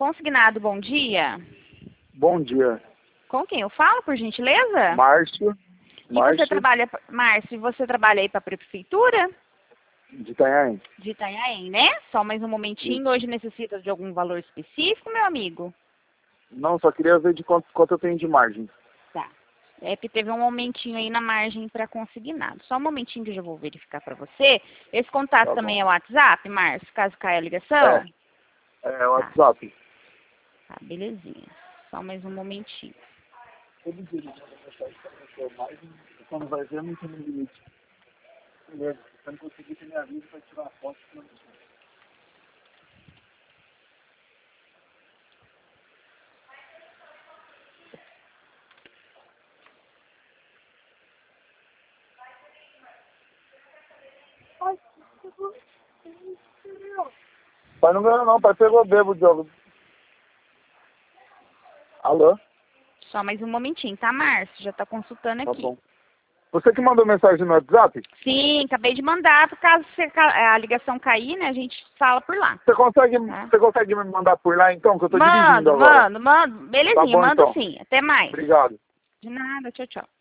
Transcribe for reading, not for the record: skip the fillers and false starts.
Consignado, bom dia. Bom dia. Com quem eu falo, por gentileza? Márcio. E você trabalha, Márcio, você trabalha aí para a prefeitura? De Itanhaém. De Itanhaém, né? Só mais um momentinho. Hoje necessita de algum valor específico, meu amigo? Não, só queria ver de quanto eu tenho de margem. Tá. É que teve um aumentinho aí na margem para consignado. Só um momentinho que eu já vou verificar para você. Esse contato Tá também bom. é o WhatsApp, Márcio, caso caia a ligação? É o WhatsApp. Tá, belezinha. Só mais um momentinho. Todo dia ele manda mensagem pra mim, margem, quando vai ver, não tem limite. Beleza. Se eu não conseguir, você me avisa pra tirar uma foto. Pai não ganhou não, pai pegou bebo o jogo. Alô? Só mais um momentinho, tá, Márcio? Já tá consultando Tá aqui. bom. Você que mandou mensagem no WhatsApp? Sim, acabei de mandar. Caso a ligação cair, né, a gente fala por lá. Você consegue me mandar por lá então, que eu tô dirigindo agora? Mando. Tá Belezinha, bom mando então. sim. Até mais. Obrigado. De nada, tchau, tchau.